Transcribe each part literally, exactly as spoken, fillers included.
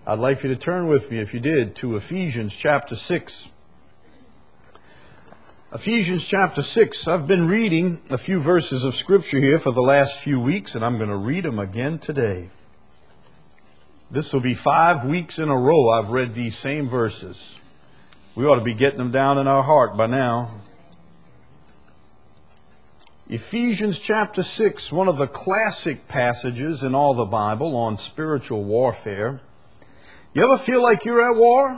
I'd like for you to turn with me, if you did, to Ephesians chapter six. Ephesians chapter six. I've been reading a few verses of Scripture here for the last few weeks, and I'm going to read them again today. This will be five weeks in a row I've read these same verses. We ought to be getting them down in our heart by now. Ephesians chapter six, one of the classic passages in all the Bible on spiritual warfare. You ever feel like you're at war?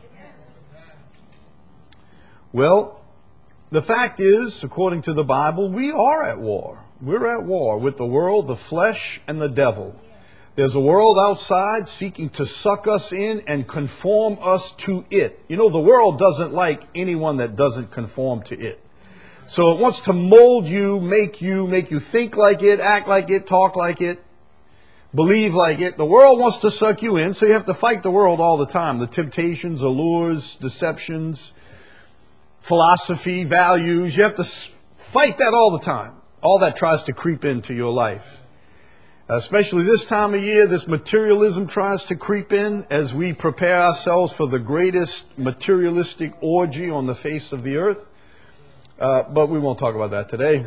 Well, the fact is, according to the Bible, we are at war. We're at war with the world, the flesh, and the devil. There's a world outside seeking to suck us in and conform us to it. You know, the world doesn't like anyone that doesn't conform to it. So it wants to mold you, make you, make you think like it, act like it, talk like it, believe like it. The world wants to suck you in, so you have to fight the world all the time. The temptations, allures, deceptions, philosophy, values. You have to fight that all the time. All that tries to creep into your life. Especially this time of year, this materialism tries to creep in as we prepare ourselves for the greatest materialistic orgy on the face of the earth. Uh, but we won't talk about that today.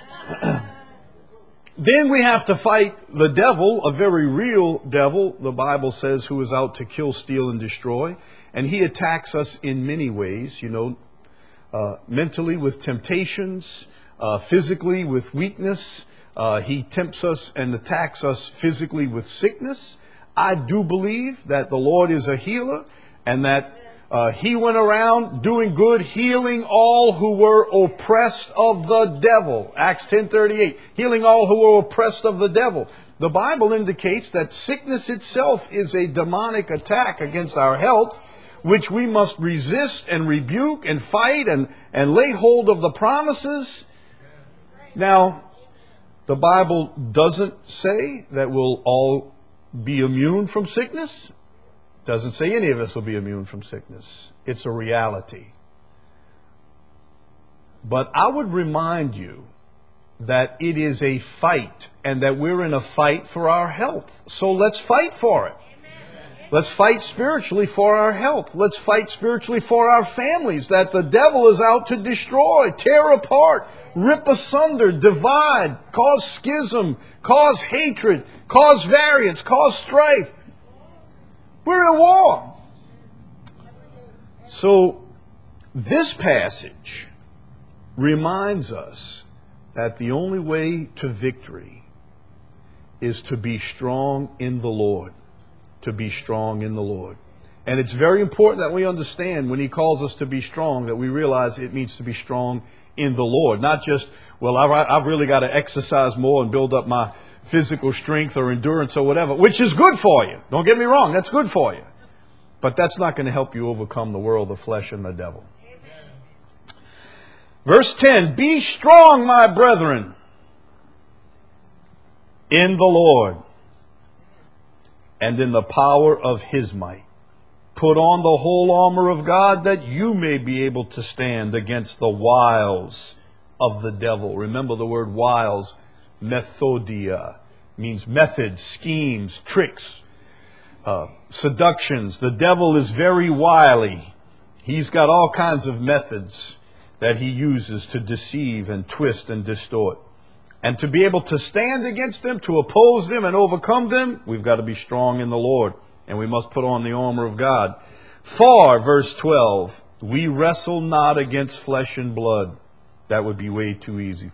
Then we have to fight the devil, a very real devil, the Bible says, who is out to kill, steal, and destroy. And he attacks us in many ways, you know, uh, mentally with temptations, uh, physically with weakness. Uh, he tempts us and attacks us physically with sickness. I do believe that the Lord is a healer and that Uh, he went around doing good, healing all who were oppressed of the devil. Acts ten thirty-eight, healing all who were oppressed of the devil. The Bible indicates that sickness itself is a demonic attack against our health, which we must resist and rebuke and fight and, and lay hold of the promises. Now, the Bible doesn't say that we'll all be immune from sickness. Doesn't say any of us will be immune from sickness. It's a reality. But I would remind you that it is a fight and that we're in a fight for our health. So let's fight for it. Amen. Let's fight spiritually for our health. Let's fight spiritually for our families that the devil is out to destroy, tear apart, rip asunder, divide, cause schism, cause hatred, cause variance, cause strife. We're in a war. So this passage reminds us that the only way to victory is to be strong in the Lord. To be strong in the Lord. And it's very important that we understand when he calls us to be strong, that we realize it means to be strong in the Lord. Not just, well, I've really got to exercise more and build up my physical strength or endurance or whatever, which is good for you. Don't get me wrong, that's good for you. But that's not going to help you overcome the world, the flesh, and the devil. Amen. Verse ten, be strong, my brethren, in the Lord and in the power of his might. Put on the whole armor of God that you may be able to stand against the wiles of the devil. Remember the word wiles. Methodia means methods, schemes, tricks, uh, seductions. The devil is very wily. He's got all kinds of methods that he uses to deceive and twist and distort. And to be able to stand against them, to oppose them and overcome them, we've got to be strong in the Lord. And we must put on the armor of God. For, verse twelve, we wrestle not against flesh and blood. That would be way too easy.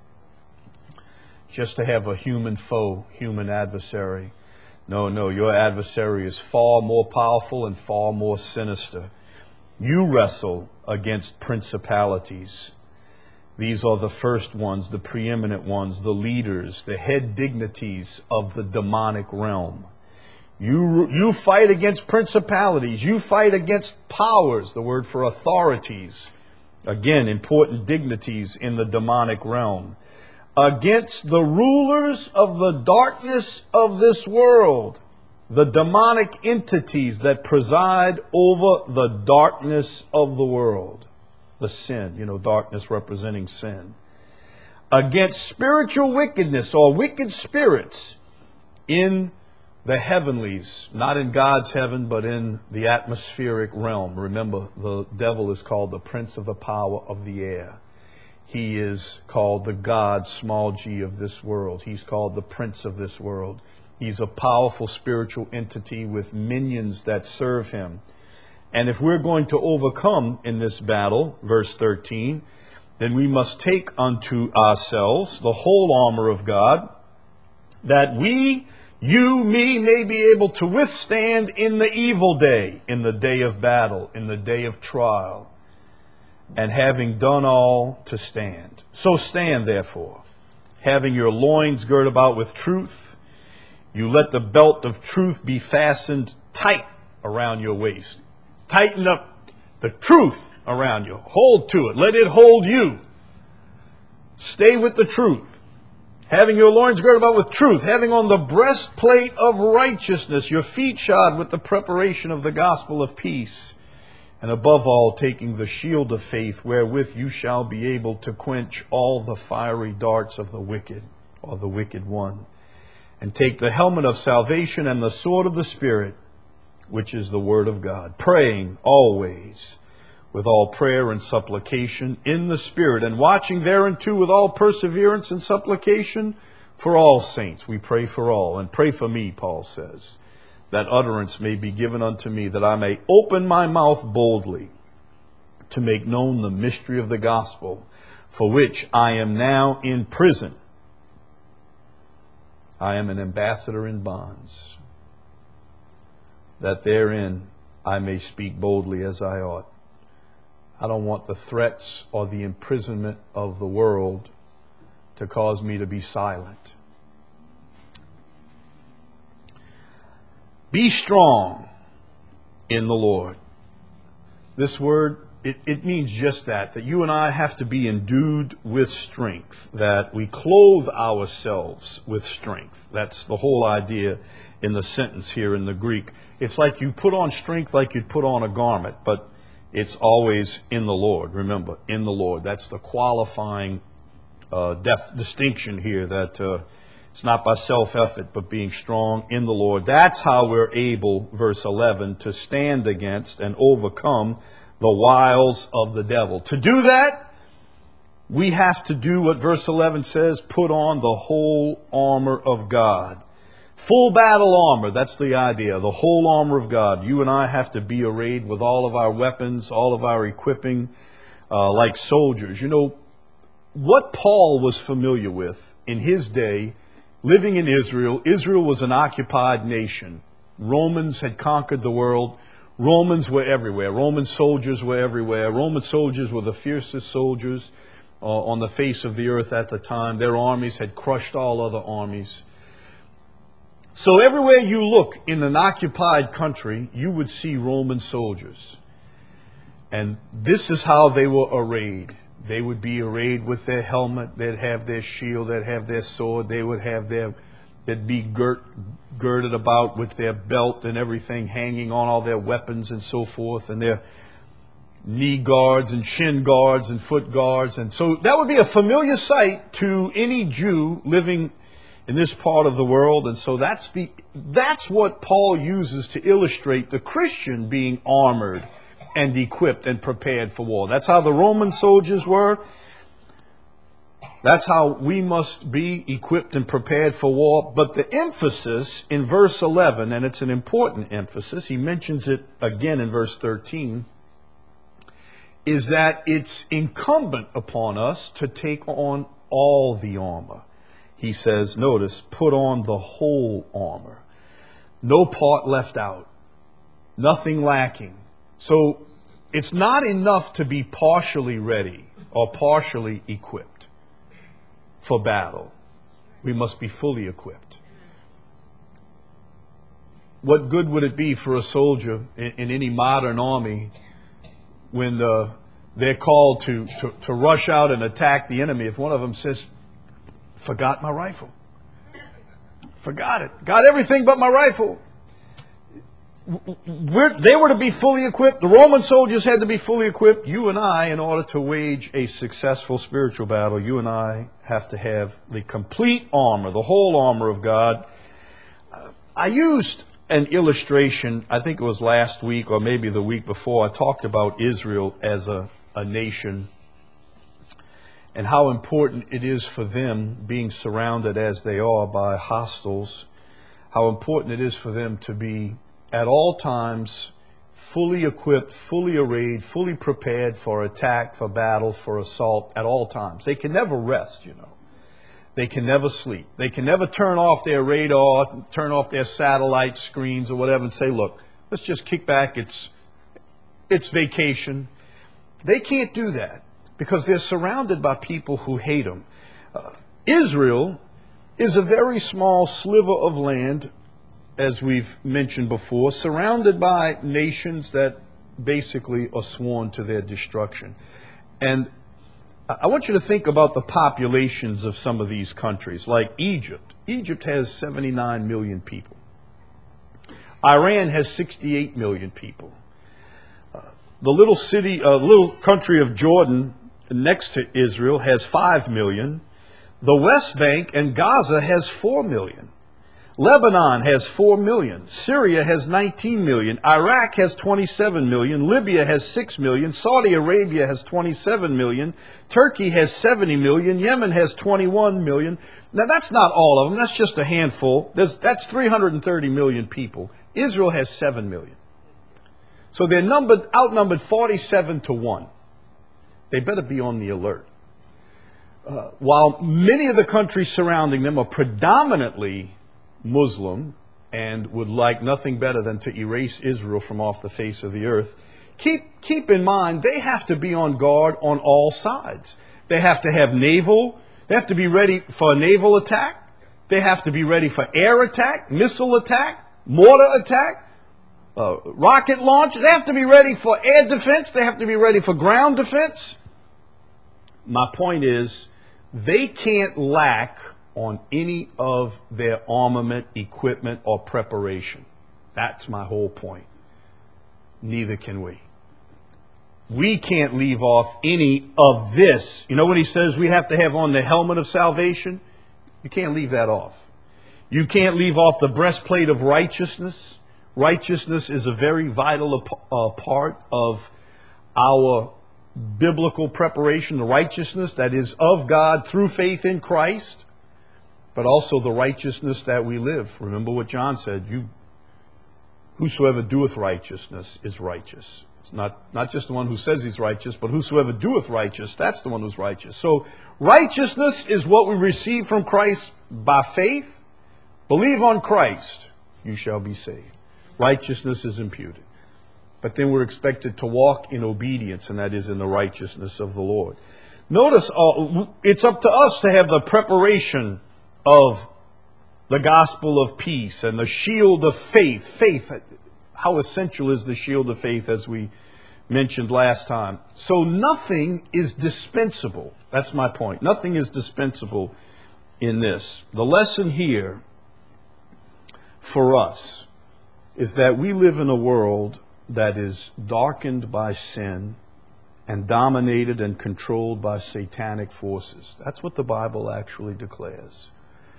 Just to have a human foe, human adversary. No, no, your adversary is far more powerful and far more sinister. You wrestle against principalities. These are the first ones, the preeminent ones, the leaders, the head dignities of the demonic realm. You, you fight against principalities. You fight against powers, the word for authorities. Again, important dignities in the demonic realm. Against the rulers of the darkness of this world, the demonic entities that preside over the darkness of the world, the sin, you know, darkness representing sin. Against spiritual wickedness or wicked spirits in the heavenlies, not in God's heaven, but in the atmospheric realm. Remember, the devil is called the prince of the power of the air. He is called the God, small g, of this world. He's called the prince of this world. He's a powerful spiritual entity with minions that serve him. And if we're going to overcome in this battle, verse thirteen, then we must take unto ourselves the whole armor of God, that we, you, me, may be able to withstand in the evil day, in the day of battle, in the day of trial, and having done all, to stand. So stand, therefore, having your loins girt about with truth. You let the belt of truth be fastened tight around your waist. Tighten up the truth around you. Hold to it. Let it hold you. Stay with the truth. Having your loins girded about with truth, having on the breastplate of righteousness, your feet shod with the preparation of the gospel of peace, and above all, taking the shield of faith, wherewith you shall be able to quench all the fiery darts of the wicked, or the wicked one. And take the helmet of salvation and the sword of the Spirit, which is the word of God, praying always with all prayer and supplication in the Spirit, and watching thereunto with all perseverance and supplication for all saints. We pray for all, and pray for me, Paul says, that utterance may be given unto me, that I may open my mouth boldly to make known the mystery of the gospel, for which I am now in prison. I am an ambassador in bonds, that therein I may speak boldly as I ought. I don't want the threats or the imprisonment of the world to cause me to be silent. Be strong in the Lord. This word, it, it means just that, that you and I have to be endued with strength, that we clothe ourselves with strength. That's the whole idea in the sentence here in the Greek. It's like you put on strength like you'd put on a garment, but it's always in the Lord. Remember, in the Lord. That's the qualifying uh, def- distinction here, that uh, it's not by self-effort, but being strong in the Lord. That's how we're able, verse eleven, to stand against and overcome the wiles of the devil. To do that, we have to do what verse eleven says, put on the whole armor of God. Full battle armor, that's the idea, the whole armor of God. You and I have to be arrayed with all of our weapons, all of our equipping, uh, like soldiers. You know, what Paul was familiar with in his day, living in Israel, Israel was an occupied nation. Romans had conquered the world. Romans were everywhere. Roman soldiers were everywhere. Roman soldiers were the fiercest soldiers uh, on the face of the earth at the time. Their armies had crushed all other armies. So everywhere you look in an occupied country, you would see Roman soldiers. And this is how they were arrayed. They would be arrayed with their helmet. They'd have their shield. They'd have their sword. They would have their, they'd be girt, girded about with their belt and everything, hanging on all their weapons and so forth, and their knee guards and shin guards and foot guards. And so that would be a familiar sight to any Jew living in this part of the world. And so that's the that's what Paul uses to illustrate the Christian being armored and equipped and prepared for war. That's how the Roman soldiers were. That's how we must be equipped and prepared for war. But the emphasis in verse eleven, and it's an important emphasis, he mentions it again in verse thirteen, is that it's incumbent upon us to take on all the armor. He says, notice, put on the whole armor. No part left out. Nothing lacking. So it's not enough to be partially ready or partially equipped for battle. We must be fully equipped. What good would it be for a soldier in, in any modern army when uh, they're called to, to, to rush out and attack the enemy if one of them says, forgot my rifle. Forgot it. Got everything but my rifle. We're, they were to be fully equipped. The Roman soldiers had to be fully equipped. You and I, in order to wage a successful spiritual battle, you and I have to have the complete armor, the whole armor of God. I used an illustration, I think it was last week or maybe the week before. I talked about Israel as a, a nation and how important it is for them, being surrounded as they are by hostiles, how important it is for them to be at all times fully equipped, fully arrayed, fully prepared for attack, for battle, for assault at all times. They can never rest, you know. They can never sleep. They can never turn off their radar, turn off their satellite screens or whatever and say, look, let's just kick back. It's, it's vacation. They can't do that because they're surrounded by people who hate them. Uh, Israel is a very small sliver of land, as we've mentioned before, surrounded by nations that basically are sworn to their destruction. And I want you to think about the populations of some of these countries, like Egypt. Egypt has seventy-nine million people. Iran has sixty-eight million people. Uh, the little city, uh, little country of Jordan next to Israel has five million. The West Bank and Gaza has four million. Lebanon has four million. Syria has nineteen million. Iraq has twenty-seven million. Libya has six million. Saudi Arabia has twenty-seven million. Turkey has seventy million. Yemen has twenty-one million. Now, that's not all of them. That's just a handful. There's, that's three hundred thirty million people. Israel has seven million. So they're numbered, outnumbered forty-seven to one. They better be on the alert. Uh, while many of the countries surrounding them are predominantly Muslim and would like nothing better than to erase Israel from off the face of the earth, keep keep in mind they have to be on guard on all sides. They have to have naval, they have to be ready for a naval attack, they have to be ready for air attack, missile attack, mortar attack, uh, rocket launch. They have to be ready for air defense, they have to be ready for ground defense. My point is, they can't lack on any of their armament, equipment, or preparation. That's my whole point. Neither can we. We can't leave off any of this. You know when he says we have to have on the helmet of salvation? You can't leave that off. You can't leave off the breastplate of righteousness. Righteousness is a very vital uh, part of our biblical preparation, the righteousness that is of God through faith in Christ, but also the righteousness that we live. Remember what John said, you, whosoever doeth righteousness is righteous. It's not, not just the one who says he's righteous, but whosoever doeth righteous, that's the one who's righteous. So righteousness is what we receive from Christ by faith. Believe on Christ, you shall be saved. Righteousness is imputed. But then we're expected to walk in obedience, and that is in the righteousness of the Lord. Notice, uh, it's up to us to have the preparation of the gospel of peace and the shield of faith. Faith, how essential is the shield of faith, as we mentioned last time. So nothing is dispensable. That's my point. Nothing is dispensable in this. The lesson here for us is that we live in a world that is darkened by sin and dominated and controlled by satanic forces. That's what the Bible actually declares.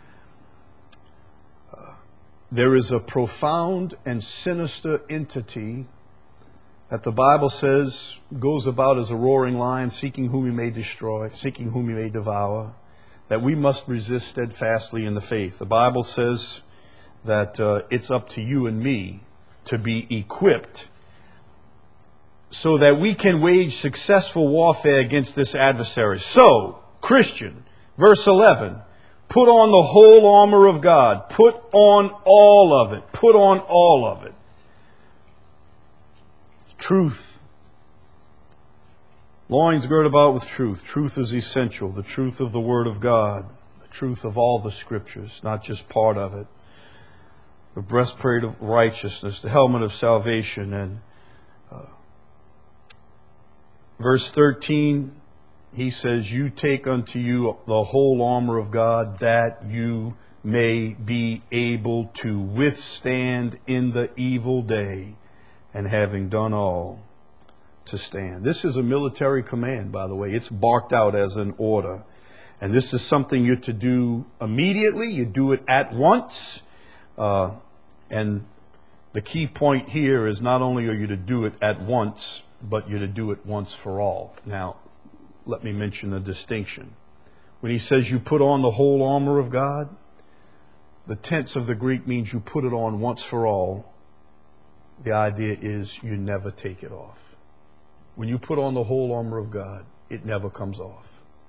Uh, there is a profound and sinister entity that the Bible says goes about as a roaring lion, seeking whom he may destroy, seeking whom he may devour, that we must resist steadfastly in the faith. The Bible says that uh, it's up to you and me to be equipped so that we can wage successful warfare against this adversary. So, Christian, verse eleven, put on the whole armor of God. Put on all of it. Put on all of it. Truth. Loins girt about with truth. Truth is essential. The truth of the Word of God. The truth of all the Scriptures, not just part of it. The breastplate of righteousness, the helmet of salvation, and uh, verse thirteen, he says, you take unto you the whole armor of God, that you may be able to withstand in the evil day, and having done all, to stand. This is a military command, by the way. It's barked out as an order. And this is something you're to do immediately. You do it at once. Uh, And the key point here is not only are you to do it at once, but you're to do it once for all. Now, let me mention a distinction. When he says you put on the whole armor of God, the tense of the Greek means you put it on once for all. The idea is you never take it off. When you put on the whole armor of God, it never comes off.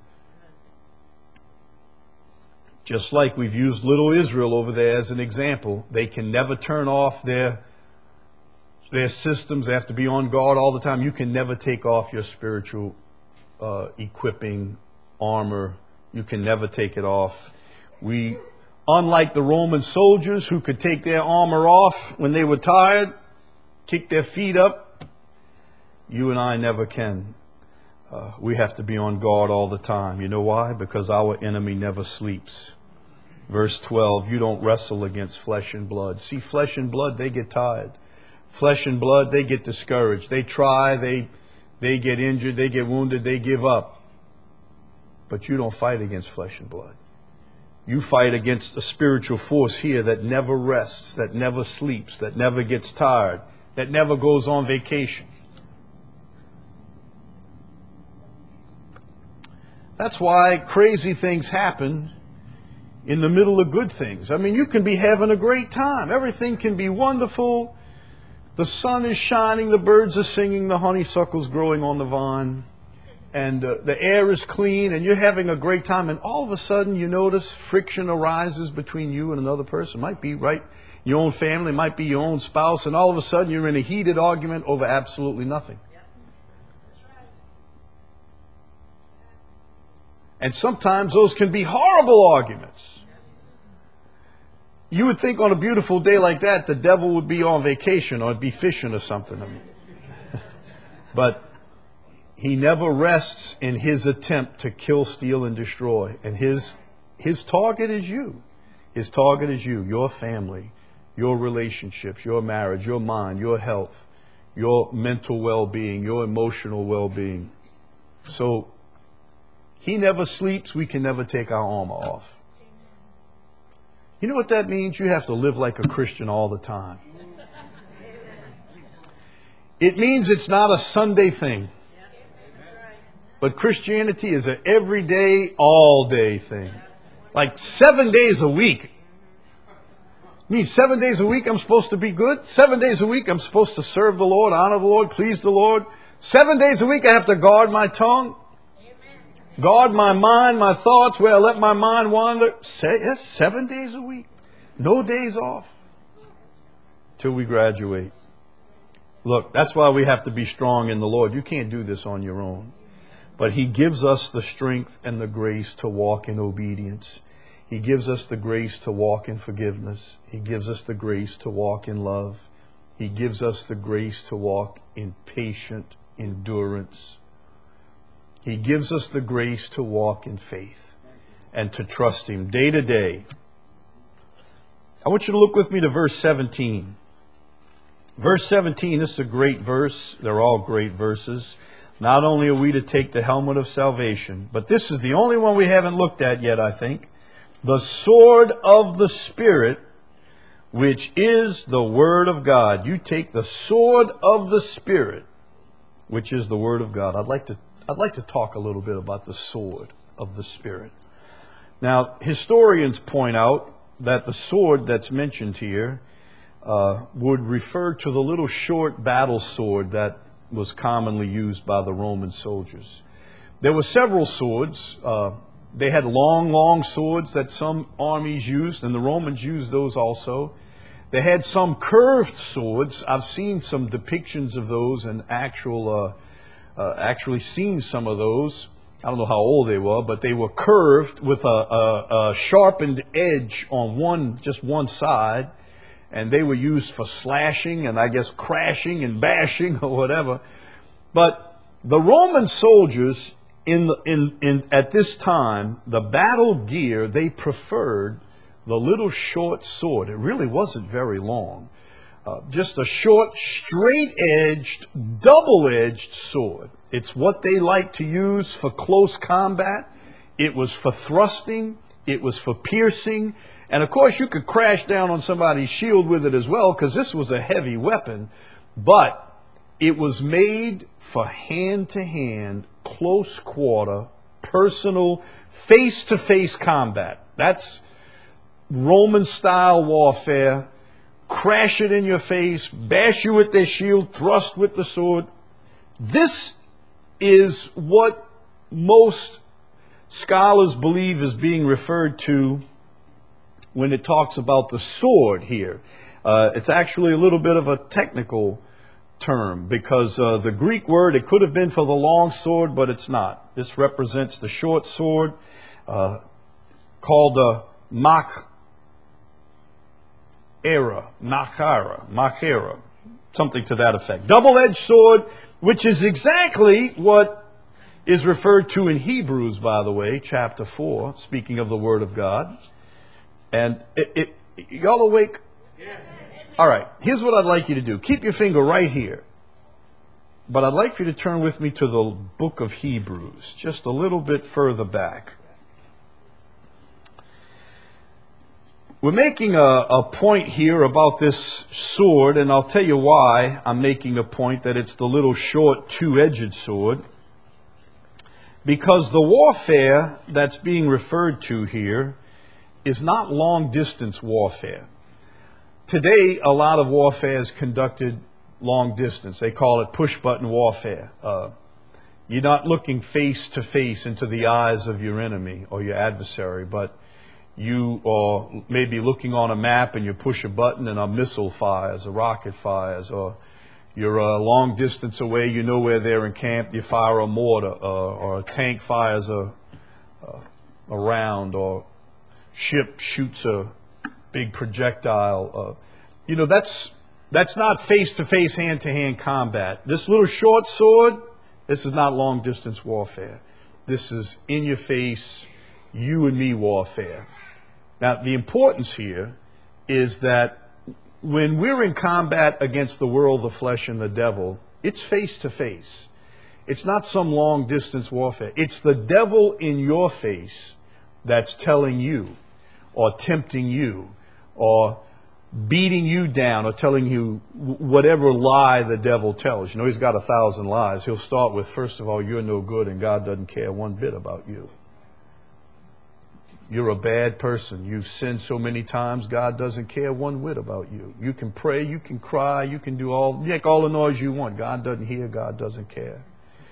Just like we've used little Israel over there as an example, they can never turn off their, their systems. They have to be on guard all the time. You can never take off your spiritual uh, equipping, armor. You can never take it off. We, unlike the Roman soldiers who could take their armor off when they were tired, kick their feet up, you and I never can. Uh, we have to be on guard all the time. You know why? Because our enemy never sleeps. Verse twelve, you don't wrestle against flesh and blood. See, flesh and blood, they get tired. Flesh and blood, they get discouraged. They try, they, they get injured, they get wounded, they give up. But you don't fight against flesh and blood. You fight against a spiritual force here that never rests, that never sleeps, that never gets tired, that never goes on vacation. That's why crazy things happen in the middle of good things. I mean, you can be having a great time. Everything can be wonderful. The sun is shining, the birds are singing, the honeysuckle's growing on the vine, and uh, the air is clean, and you're having a great time. And all of a sudden, you notice friction arises between you and another person. Might be right your own family, might be your own spouse, and all of a sudden, you're in a heated argument over absolutely nothing. And sometimes those can be horrible arguments. You would think on a beautiful day like that, the devil would be on vacation or be fishing or something. I mean, but he never rests in his attempt to kill, steal, and destroy. And his, his target is you. His target is you, your family, your relationships, your marriage, your mind, your health, your mental well-being, your emotional well-being. So, he never sleeps. We can never take our armor off. You know what that means? You have to live like a Christian all the time. It means it's not a Sunday thing. But Christianity is an everyday, all day thing. Like seven days a week. It means seven days a week I'm supposed to be good. Seven days a week I'm supposed to serve the Lord, honor the Lord, please the Lord. Seven days a week I have to guard my tongue. Guard my mind, my thoughts, where I let my mind wander. Say, yes, seven days a week. No days off. Till we graduate. Look, that's why we have to be strong in the Lord. You can't do this on your own. But He gives us the strength and the grace to walk in obedience. He gives us the grace to walk in forgiveness. He gives us the grace to walk in love. He gives us the grace to walk in patient endurance. He gives us the grace to walk in faith and to trust Him day to day. I want you to look with me to verse seventeen. Verse seventeen, this is a great verse. They're all great verses. Not only are we to take the helmet of salvation, but this is the only one we haven't looked at yet, I think. The sword of the Spirit, which is the Word of God. You take the sword of the Spirit, which is the Word of God. I'd like to I'd like to talk a little bit about the sword of the Spirit. Now, historians point out that the sword that's mentioned here uh, would refer to the little short battle sword that was commonly used by the Roman soldiers. There were several swords. Uh, they had long, long swords that some armies used, and the Romans used those also. They had some curved swords. I've seen some depictions of those and actual... Uh, Uh, actually seen some of those. I don't know how old they were, but they were curved with a, a, a sharpened edge on one, just one side, and they were used for slashing and I guess crashing and bashing or whatever. But the Roman soldiers in, the, in, in at this time, the battle gear, they preferred the little short sword. It really wasn't very long. Uh, just a short, straight-edged, double-edged sword. It's what they like to use for close combat. It was for thrusting. It was for piercing. And of course, you could crash down on somebody's shield with it as well, because this was a heavy weapon. But it was made for hand-to-hand, close quarter, personal, face-to-face combat. That's Roman-style warfare. Crash it in your face, bash you with their shield, thrust with the sword. This is what most scholars believe is being referred to when it talks about the sword here. Uh, it's actually a little bit of a technical term, because uh, the Greek word, it could have been for the long sword, but it's not. This represents the short sword, uh, called a mach era, machara, machera, something to that effect. Double-edged sword, which is exactly what is referred to in Hebrews, by the way, chapter four, speaking of the Word of God. And it, it, y'all awake? Yes. All right, here's what I'd like you to do. Keep your finger right here. But I'd like for you to turn with me to the book of Hebrews, just a little bit further back. We're making a, a point here about this sword, and I'll tell you why I'm making a point that it's the little short two-edged sword. Because the warfare that's being referred to here is not long-distance warfare. Today, a lot of warfare is conducted long distance. They call it push-button warfare. Uh, you're not looking face-to-face into the eyes of your enemy or your adversary, but you are maybe looking on a map and you push a button and a missile fires, a rocket fires, or you're a long distance away, you know where they're encamped, you fire a mortar, uh, or a tank fires a, a, a round, or ship shoots a big projectile. Uh, you know, that's that's not face-to-face, hand-to-hand combat. This little short sword, this is not long-distance warfare. This is in-your-face, you and me warfare. Now, the importance here is that when we're in combat against the world, the flesh, and the devil, it's face-to-face. It's not some long-distance warfare. It's the devil in your face that's telling you, or tempting you, or beating you down, or telling you whatever lie the devil tells. You know, he's got a thousand lies. He'll start with, first of all, you're no good and God doesn't care one bit about you. You're a bad person. You've sinned so many times, God doesn't care one whit about you. You can pray, you can cry, you can do all, make all the noise you want. God doesn't hear, God doesn't care.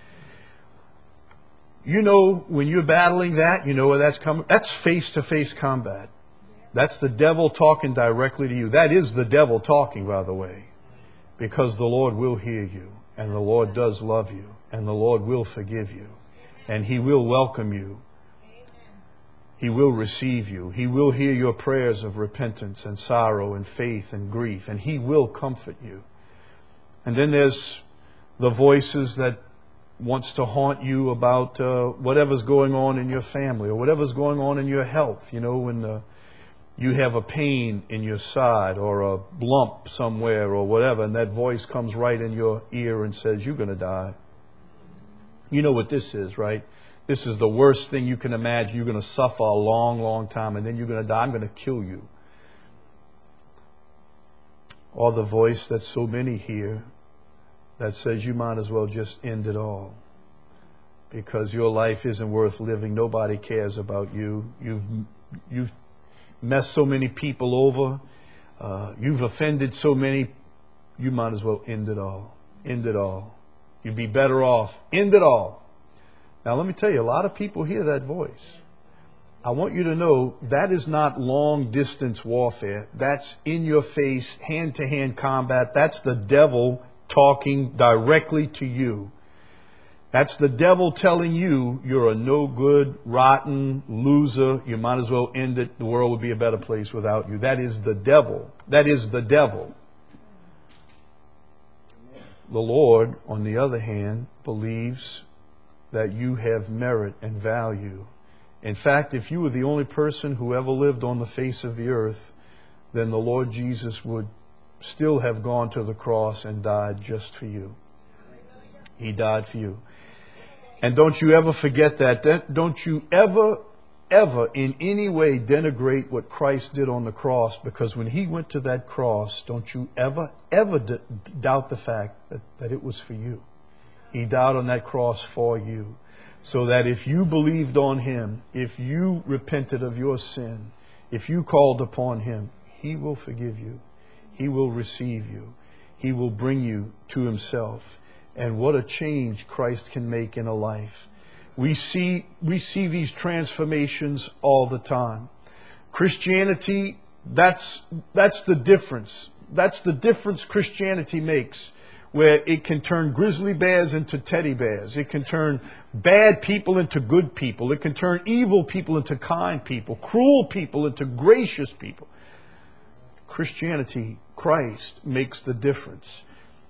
You know, when you're battling that, you know where that's coming. That's face-to-face combat. That's the devil talking directly to you. That is the devil talking, by the way, because the Lord will hear you, and the Lord does love you, and the Lord will forgive you, and He will welcome you. He will receive you. He will hear your prayers of repentance and sorrow and faith and grief, and He will comfort you. And then there's the voices that wants to haunt you about uh, whatever's going on in your family or whatever's going on in your health. You know, when uh, you have a pain in your side or a lump somewhere or whatever, and that voice comes right in your ear and says, you're going to die. You know what this is, right? This is the worst thing you can imagine. You're going to suffer a long, long time, and then you're going to die. I'm going to kill you. Or the voice that so many hear that says you might as well just end it all because your life isn't worth living. Nobody cares about you. You've, you've messed so many people over. Uh, you've offended so many. You might as well end it all. End it all. You'd be better off. End it all. Now, let me tell you, a lot of people hear that voice. I want you to know that is not long-distance warfare. That's in-your-face, hand-to-hand combat. That's the devil talking directly to you. That's the devil telling you you're a no-good, rotten loser. You might as well end it. The world would be a better place without you. That is the devil. That is the devil. The Lord, on the other hand, believes that you have merit and value. In fact, if you were the only person who ever lived on the face of the earth, then the Lord Jesus would still have gone to the cross and died just for you. He died for you. And don't you ever forget that. Don't you ever ever in any way denigrate what Christ did on the cross, because when he went to that cross, don't you ever, ever d- doubt the fact that, that it was for you. He died on that cross for you, so that if you believed on him, if you repented of your sin, if you called upon him, he will forgive you. He will receive you. He will bring you to himself. And what a change Christ can make in a life. We see, we see these transformations all the time. Christianity, that's, that's the difference. That's the difference Christianity makes, where it can turn grizzly bears into teddy bears. It can turn bad people into good people. It can turn evil people into kind people, cruel people into gracious people. Christianity, Christ, makes the difference.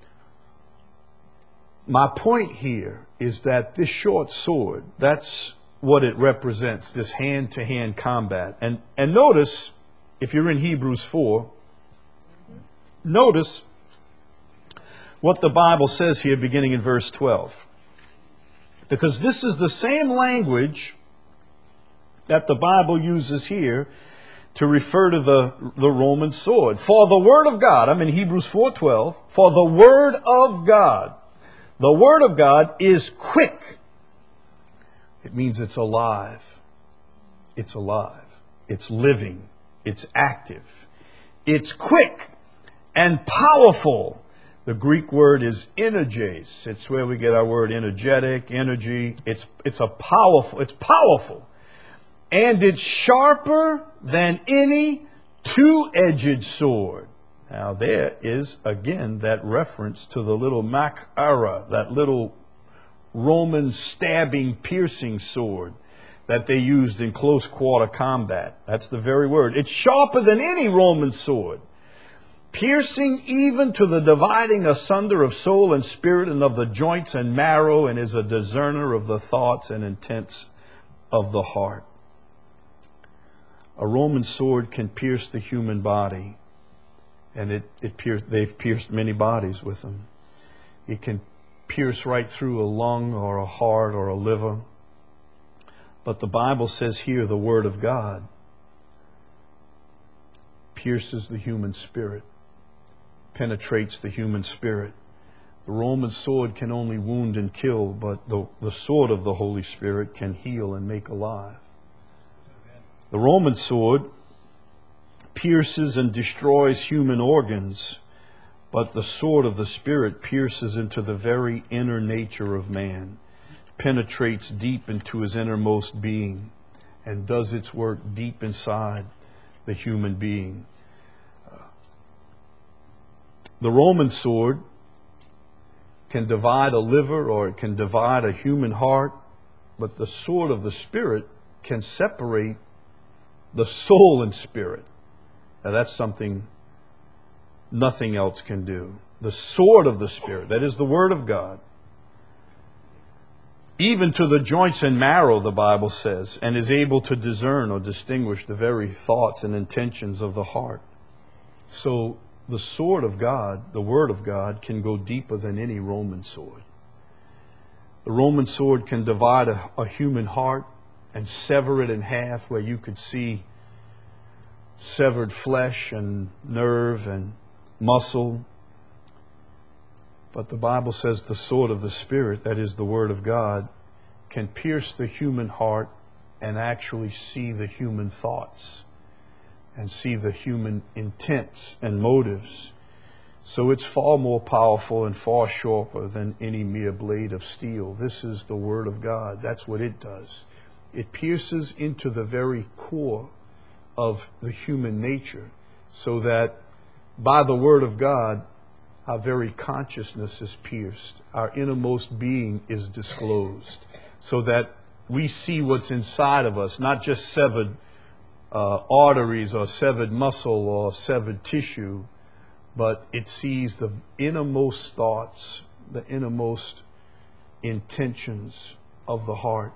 My point here is that this short sword, that's what it represents, this hand-to-hand combat. And, and notice, if you're in Hebrews four, notice what the Bible says here beginning in verse twelve. Because this is the same language that the Bible uses here to refer to the, the Roman sword. For the word of God, I'm in Hebrews four twelve, for the word of God, the word of God is quick. It means it's alive. It's alive. It's living. It's active. It's quick and powerful. The Greek word is energes. It's where we get our word energetic, energy. It's, it's a powerful, it's powerful. And it's sharper than any two-edged sword. Now there is, again, that reference to the little machaira, that little Roman stabbing, piercing sword that they used in close quarter combat. That's the very word. It's sharper than any Roman sword, piercing even to the dividing asunder of soul and spirit and of the joints and marrow, and is a discerner of the thoughts and intents of the heart. A Roman sword can pierce the human body, and it, it pier- they've pierced many bodies with them. It can pierce right through a lung or a heart or a liver. But the Bible says here the Word of God pierces the human spirit, penetrates the human spirit. The Roman sword can only wound and kill, but the, the sword of the Holy Spirit can heal and make alive. The Roman sword pierces and destroys human organs, but the sword of the Spirit pierces into the very inner nature of man, penetrates deep into his innermost being, and does its work deep inside the human being. Uh, the Roman sword can divide a liver, or it can divide a human heart, but the sword of the Spirit can separate the soul and spirit. Now that's something nothing else can do. The sword of the Spirit, that is the Word of God, even to the joints and marrow, the Bible says, and is able to discern or distinguish the very thoughts and intentions of the heart. So the sword of God, the Word of God, can go deeper than any Roman sword. The Roman sword can divide a, a human heart and sever it in half, where you could see severed flesh and nerve and muscle. But the Bible says the sword of the Spirit, that is the Word of God, can pierce the human heart and actually see the human thoughts and see the human intents and motives. So it's far more powerful and far sharper than any mere blade of steel. This is the Word of God. That's what it does. It pierces into the very core of the human nature, so that by the Word of God, our very consciousness is pierced. Our innermost being is disclosed, so that we see what's inside of us, not just severed uh, arteries or severed muscle or severed tissue, but it sees the innermost thoughts, the innermost intentions of the heart.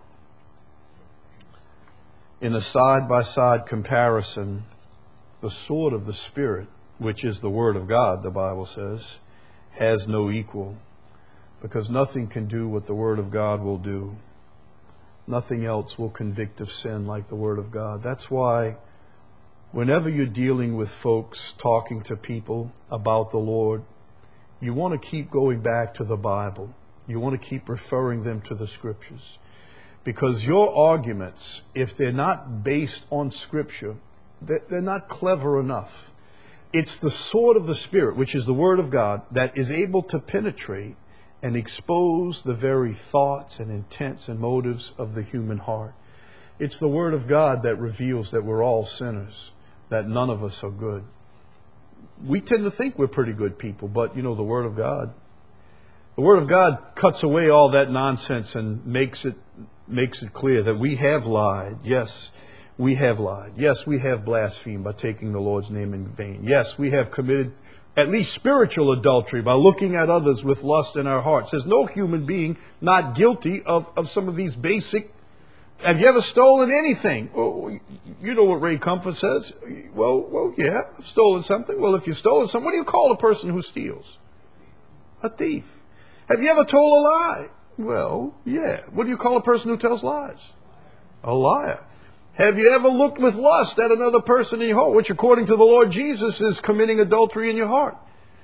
In a side-by-side comparison, the sword of the Spirit, which is the Word of God, the Bible says, has no equal, because nothing can do what the Word of God will do. Nothing else will convict of sin like the Word of God. That's why whenever you're dealing with folks, talking to people about the Lord, you want to keep going back to the Bible. You want to keep referring them to the Scriptures. Because your arguments, if they're not based on Scripture, they're not clever enough. It's the sword of the Spirit, which is the Word of God, that is able to penetrate and expose the very thoughts and intents and motives of the human heart. It's the Word of God that reveals that we're all sinners, that none of us are good. We tend to think we're pretty good people, but you know, the Word of God, the Word of God cuts away all that nonsense and makes it makes it clear that we have lied. Yes, we have lied. Yes, we have blasphemed by taking the Lord's name in vain. Yes, we have committed at least spiritual adultery by looking at others with lust in our hearts. There's no human being not guilty of, of some of these basic. Have you ever stolen anything? Oh, you know what Ray Comfort says. Well, well, yeah, I've stolen something. Well, if you've stolen something, what do you call a person who steals? A thief. Have you ever told a lie? Well, yeah. What do you call a person who tells lies? A liar. Have you ever looked with lust at another person in your heart, which according to the Lord Jesus is committing adultery in your heart?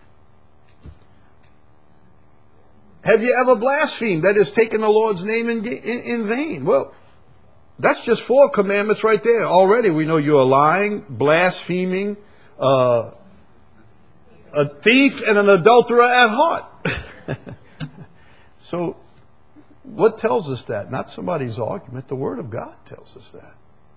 Have you ever blasphemed, that is taken the Lord's name in, in, in vain? Well, that's just four commandments right there. Already we know you are lying, blaspheming, uh, a thief, and an adulterer at heart. So, what tells us that? Not somebody's argument. The Word of God tells us that.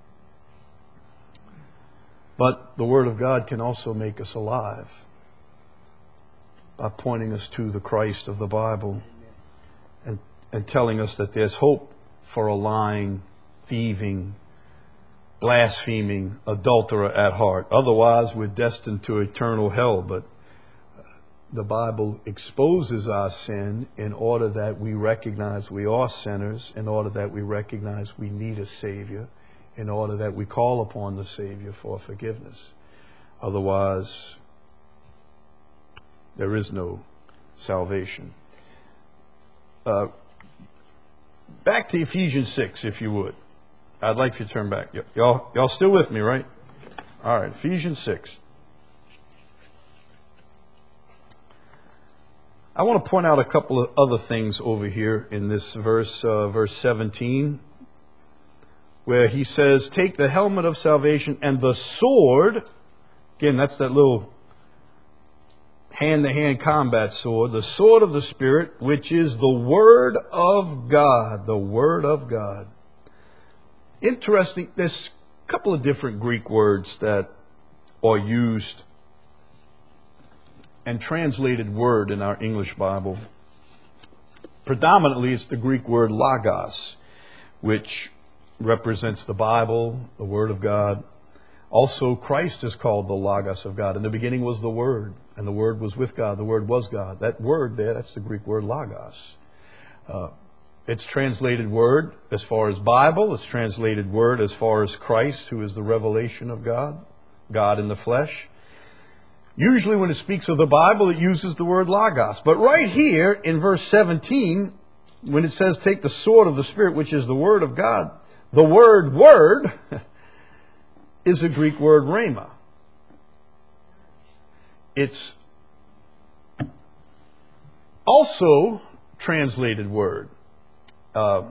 But the Word of God can also make us alive by pointing us to the Christ of the Bible and, and telling us that there's hope for a lying, thieving, blaspheming adulterer at heart. Otherwise, we're destined to eternal hell. But the Bible exposes our sin in order that we recognize we are sinners, in order that we recognize we need a Savior, in order that we call upon the Savior for forgiveness. Otherwise, there is no salvation. Uh, back to Ephesians six, if you would. I'd like you to turn back. Y- y'all, y'all still with me, right? All right, Ephesians six. I want to point out a couple of other things over here in this verse, uh, verse seventeen, where he says, take the helmet of salvation and the sword. Again, that's that little hand-to-hand combat sword. The sword of the Spirit, which is the Word of God. The Word of God. Interesting, there's a couple of different Greek words that are used and translated word in our English Bible. Predominantly, it's the Greek word logos, which represents the Bible, the Word of God. Also, Christ is called the Logos of God. In the beginning was the Word, and the Word was with God. The Word was God. That word there, that's the Greek word logos. Uh, it's translated word as far as Bible. It's translated word as far as Christ, who is the revelation of God, God in the flesh. Usually when it speaks of the Bible, it uses the word logos. But right here in verse seventeen, when it says take the sword of the Spirit, which is the Word of God, the word word is a Greek word rhema. It's also translated word. Uh,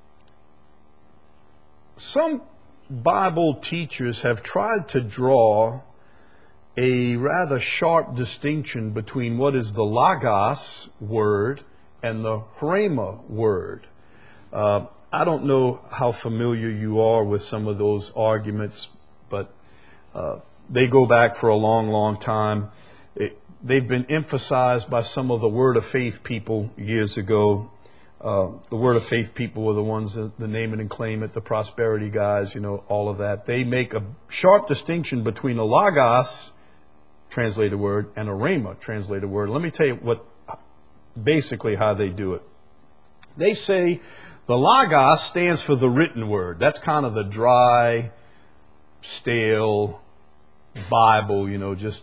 some Bible teachers have tried to draw a rather sharp distinction between what is the logos word and the rhema word. Uh, I don't know how familiar you are with some of those arguments, but uh, they go back for a long, long time. It, they've been emphasized by some of the Word of Faith people years ago. Uh, the Word of Faith people were the ones that the name it and claim it, the prosperity guys, you know, all of that. They make a sharp distinction between a logos translated word and a rhema translated word. Let me tell you what basically how they do it. They say the logos stands for the written word. That's kind of the dry, stale Bible, you know, just.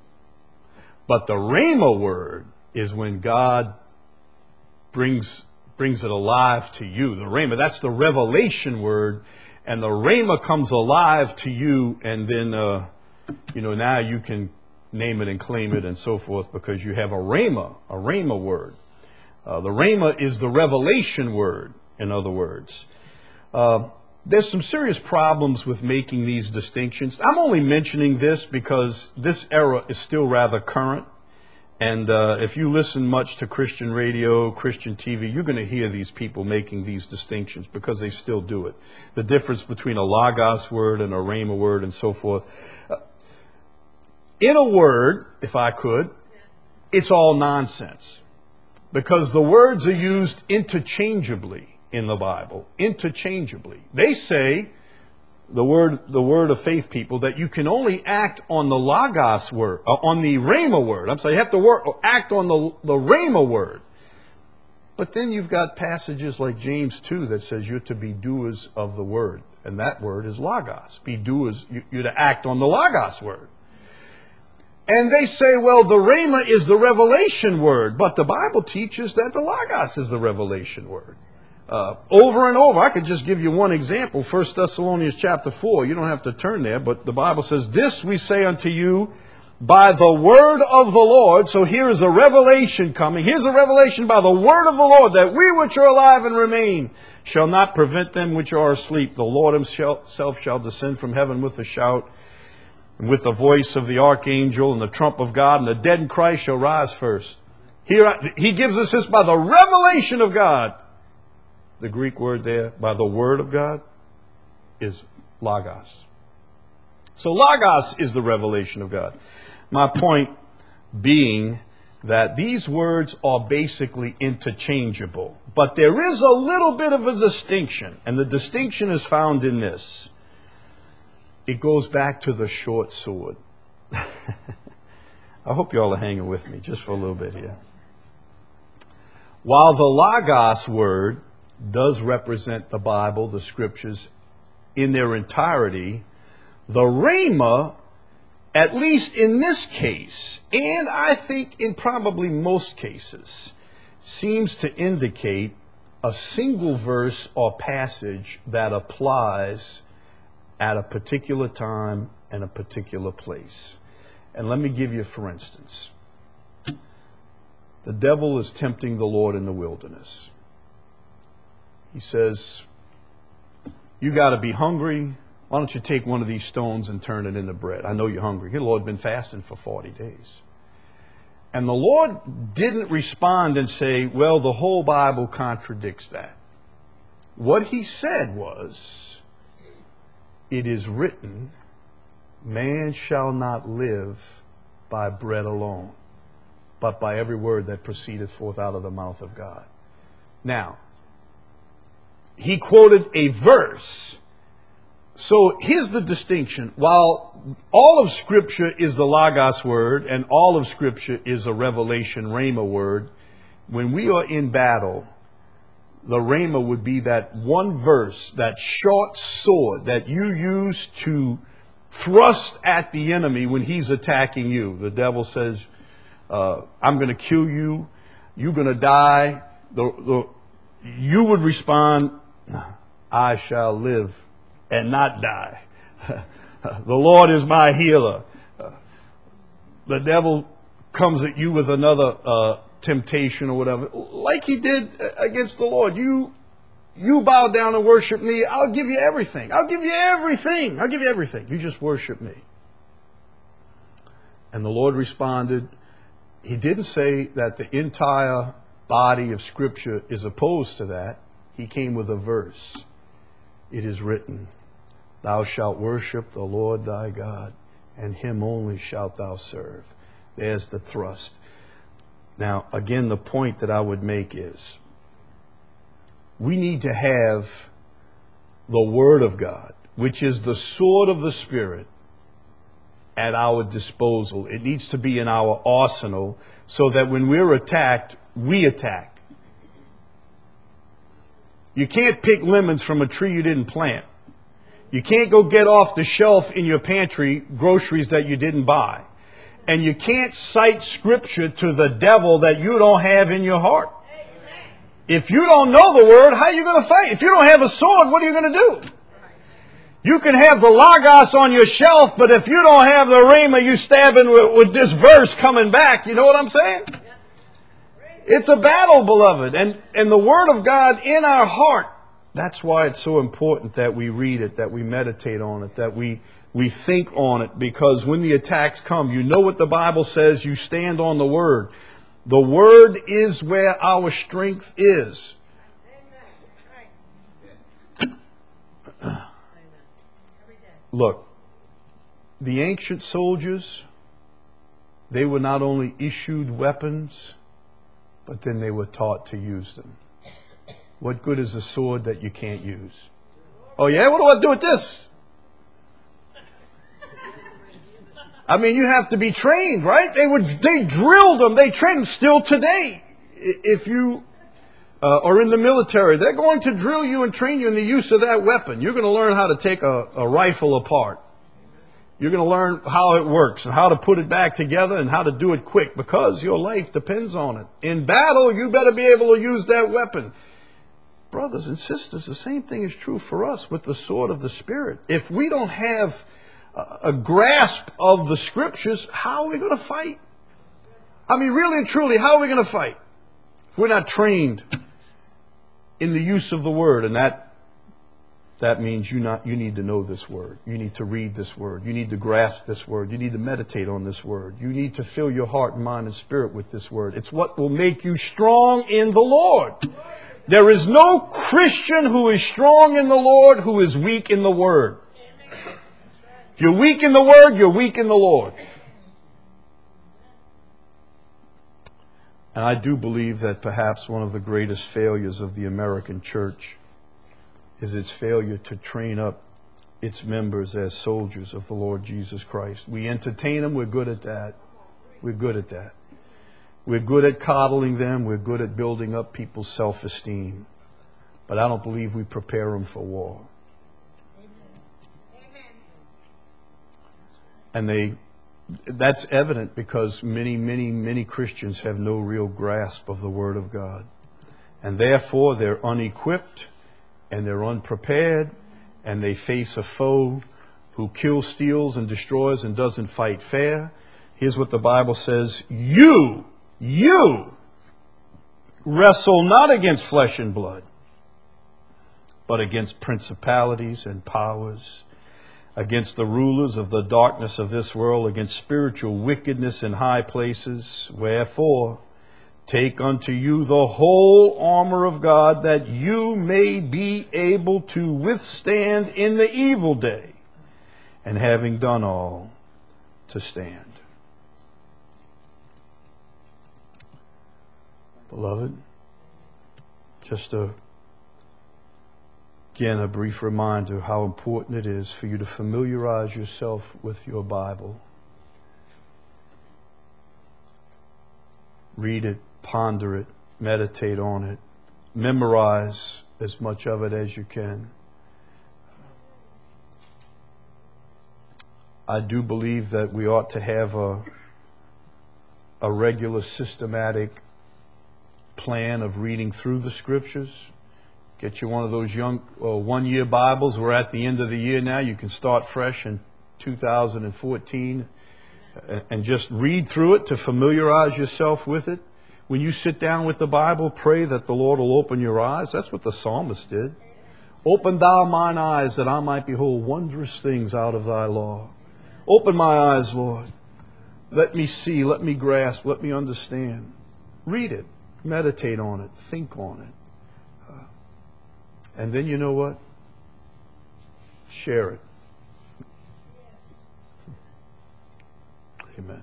But the rhema word is when God brings brings it alive to you. The rhema, that's the revelation word. And the rhema comes alive to you, and then, uh, you know, now you can name it and claim it and so forth because you have a rhema, a rhema word. Uh, the rhema is the revelation word, in other words. Uh, there's some serious problems with making these distinctions. I'm only mentioning this because this era is still rather current. And uh, if you listen much to Christian radio, Christian T V, you're going to hear these people making these distinctions because they still do it. The difference between a logos word and a rhema word and so forth. Uh, in a word, if I could, it's all nonsense. Because the words are used interchangeably in the Bible. Interchangeably. They say, the word, the word of faith people, that you can only act on the logos word, uh, on the rhema word. I'm sorry, you have to work, act on the, the rhema word. But then you've got passages like James two that says you're to be doers of the word. And that word is logos. Be doers, you, you're to act on the logos word. And they say, well, the rhema is the revelation word. But the Bible teaches that the logos is the revelation word. Uh, over and over. I could just give you one example. First Thessalonians chapter four. You don't have to turn there, but the Bible says, this we say unto you by the word of the Lord. So here is a revelation coming. Here's a revelation by the word of the Lord, that we which are alive and remain shall not prevent them which are asleep. The Lord himself shall descend from heaven with a shout, and with the voice of the archangel and the trump of God, and the dead in Christ shall rise first. Here, he gives us this by the revelation of God. The Greek word there, by the word of God, is logos. So logos is the revelation of God. My point being that these words are basically interchangeable. But there is a little bit of a distinction. And the distinction is found in this. It goes back to the short sword. I hope you all are hanging with me just for a little bit here. While the logos word does represent the Bible, the scriptures, in their entirety, the rhema, at least in this case, and I think in probably most cases, seems to indicate a single verse or passage that applies at a particular time and a particular place. And let me give you, for instance, the devil is tempting the Lord in the wilderness. He says, you got to be hungry. Why don't you take one of these stones and turn it into bread? I know you're hungry. The Lord had been fasting for forty days. And the Lord didn't respond and say, well, the whole Bible contradicts that. What he said was, it is written, man shall not live by bread alone, but by every word that proceedeth forth out of the mouth of God. Now, he quoted a verse. So here's the distinction. While all of Scripture is the Logos word and all of Scripture is a revelation Rhema word, when we are in battle, the Rhema would be that one verse, that short sword that you use to thrust at the enemy when he's attacking you. The devil says, uh, I'm going to kill you. You're going to die. The, the, you would respond, I shall live and not die. The Lord is my healer. The devil comes at you with another uh, temptation or whatever, like he did against the Lord. You, you bow down and worship me, I'll give you everything. I'll give you everything. I'll give you everything. You just worship me. And the Lord responded. He didn't say that the entire body of Scripture is opposed to that. He came with a verse. It is written, thou shalt worship the Lord thy God, and him only shalt thou serve. There's the thrust. Now, again, the point that I would make is, we need to have the Word of God, which is the sword of the Spirit, at our disposal. It needs to be in our arsenal so that when we're attacked, we attack. You can't pick lemons from a tree you didn't plant. You can't go get off the shelf in your pantry groceries that you didn't buy. And you can't cite Scripture to the devil that you don't have in your heart. If you don't know the Word, how are you going to fight? If you don't have a sword, what are you going to do? You can have the Logos on your shelf, but if you don't have the Rhema, you stabbing with, with this verse coming back. You know what I'm saying? It's a battle, beloved. And, and the Word of God in our heart, that's why it's so important that we read it, that we meditate on it, that we, we think on it. Because when the attacks come, you know what the Bible says, you stand on the Word. The Word is where our strength is. Look, the ancient soldiers, they were not only issued weapons, but then they were taught to use them. What good is a sword that you can't use? Oh yeah, what do I do with this? I mean, you have to be trained, right? They would, they drilled them, they trained them still today. If you uh, are in the military, they're going to drill you and train you in the use of that weapon. You're going to learn how to take a, a rifle apart. You're going to learn how it works and how to put it back together and how to do it quick because your life depends on it. In battle, you better be able to use that weapon. Brothers and sisters, the same thing is true for us with the sword of the Spirit. If we don't have a, a grasp of the Scriptures, how are we going to fight? I mean, really and truly, how are we going to fight if we're not trained in the use of the Word? And that That means you not you need to know this Word. You need to read this Word. You need to grasp this Word. You need to meditate on this Word. You need to fill your heart and mind and spirit with this Word. It's what will make you strong in the Lord. There is no Christian who is strong in the Lord who is weak in the Word. If you're weak in the Word, you're weak in the Lord. And I do believe that perhaps one of the greatest failures of the American church is its failure to train up its members as soldiers of the Lord Jesus Christ. We entertain them. We're good at that. We're good at that. We're good at coddling them. We're good at building up people's self-esteem. But I don't believe we prepare them for war. Amen. And they, that's evident because many, many, many Christians have no real grasp of the Word of God. And therefore they're unequipped. And they're unprepared, and they face a foe who kills, steals, and destroys and doesn't fight fair. Here's what the Bible says. You, you wrestle not against flesh and blood, but against principalities and powers, against the rulers of the darkness of this world, against spiritual wickedness in high places. Wherefore, take unto you the whole armor of God, that you may be able to withstand in the evil day, and having done all, to stand. Beloved, just a, again a brief reminder how important it is for you to familiarize yourself with your Bible. Read it. Ponder it, meditate on it, memorize as much of it as you can. I do believe that we ought to have a, a regular systematic plan of reading through the Scriptures. Get you one of those young uh, one-year Bibles. We're at the end of the year now. You can start fresh in two thousand fourteen and, and just read through it to familiarize yourself with it. When you sit down with the Bible, pray that the Lord will open your eyes. That's what the psalmist did. Open thou mine eyes that I might behold wondrous things out of thy law. Open my eyes, Lord. Let me see, let me grasp, let me understand. Read it, meditate on it, think on it. Uh, and then you know what? Share it. Amen.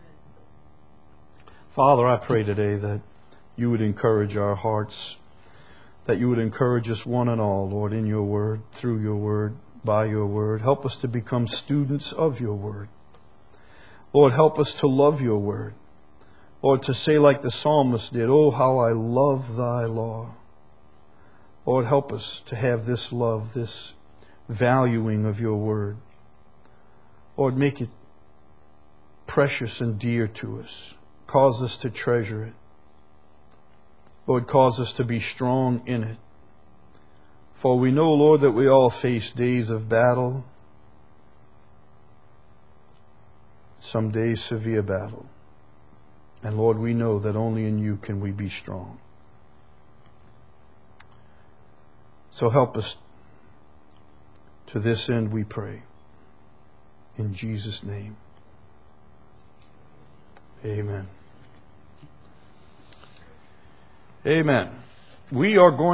Father, I pray today that you would encourage our hearts, that you would encourage us one and all, Lord, in your word, through your word, by your word. Help us to become students of your word. Lord, help us to love your word. Lord, to say like the psalmist did, oh, how I love thy law. Lord, help us to have this love, this valuing of your word. Lord, make it precious and dear to us. Cause us to treasure it. Lord, cause us to be strong in it. For we know, Lord, that we all face days of battle, some days severe battle. And Lord, we know that only in you can we be strong. So help us to this end, we pray. In Jesus' name. Amen. Amen. We are going